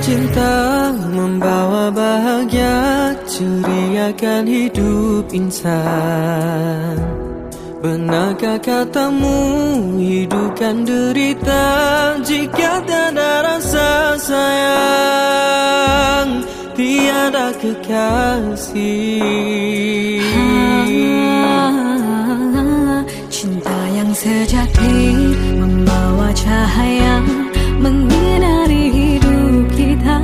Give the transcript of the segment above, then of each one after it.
cinta membawa bahagia, ceriakan hidup insan. Benarkah katamu hidupkan derita jika tiada rasa sayang, tiada kekasih? Cinta yang sejati membawa cahaya menyinari hidup kita.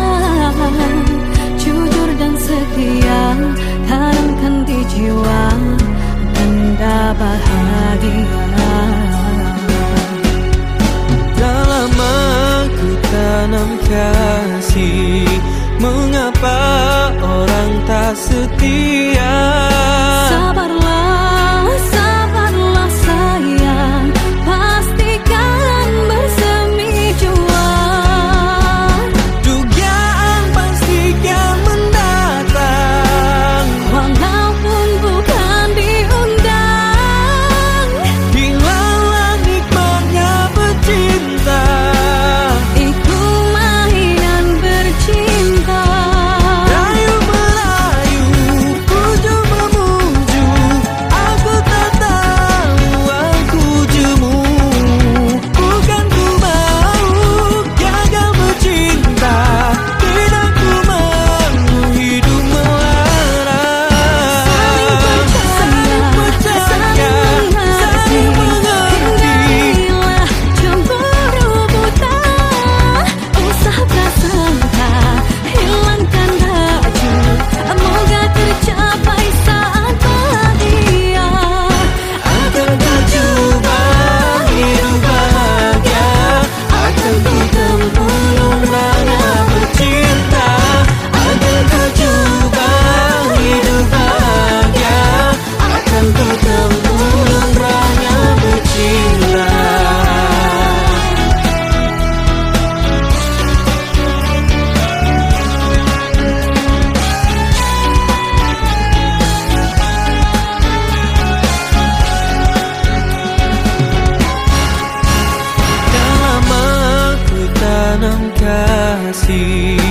Jujur dan setia tanamkan di jiwa, tanda bahagia. Dalam aku tanam kasih, mengapa orang tak setia? Sabarlah, sabarlah sayang, pastikan bersemi jua. Dugaan pastikan mendatang, Walaupun bukan diundang. hilanglah nikmatnya bercinta. Itu mainan bercinta. Rayu merayu, puju memuju, aku tak tahu aku jemu. Bukan ku mau gagal bercinta, tidak ku mau hidup melarang. Saling percaya, saling mengerti. Hindarilah cemburu buta, usah prasangka, hilangkan tajuk, moga tercapai saat bahagia. Akan tercoba hidup bahagia, akan ku tempuh rana bercinta. Akan tercoba hidup bahagia, akan ku tempuh rana bercinta. Dalam aku tanam kasih,